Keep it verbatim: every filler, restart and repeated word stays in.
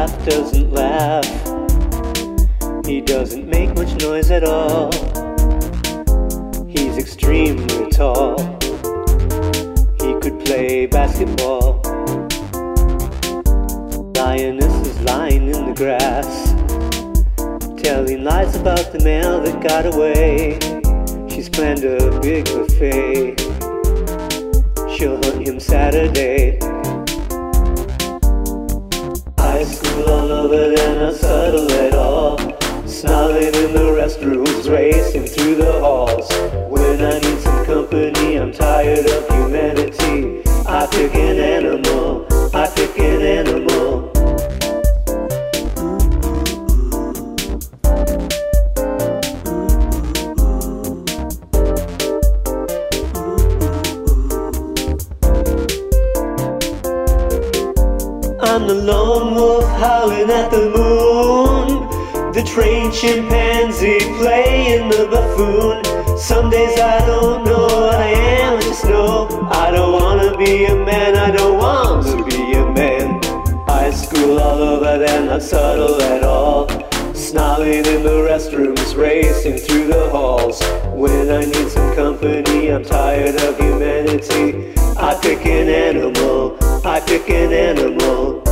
laugh, doesn't laugh. He doesn't make much noise at all. He's extremely tall. He could play basketball. Lioness is lying in the grass, telling lies about the male that got away. She's planned a big buffet. She'll hunt him Saturday. High school all over, then not subtle at all. Snarling in the restrooms, racing through the halls. When I need some company, I'm tired of humanity. I pick an animal, I pick an animal. I'm the lone wolf howling at the moon, the trained chimpanzee playing the buffoon. Some days I don't know what I am, I just know I don't wanna be a man, I don't want to be a man. High school all over, they're not subtle at all. Snarling in the restrooms, racing through the halls. When I need some company, I'm tired of humanity. I pick an animal, I pick an animal.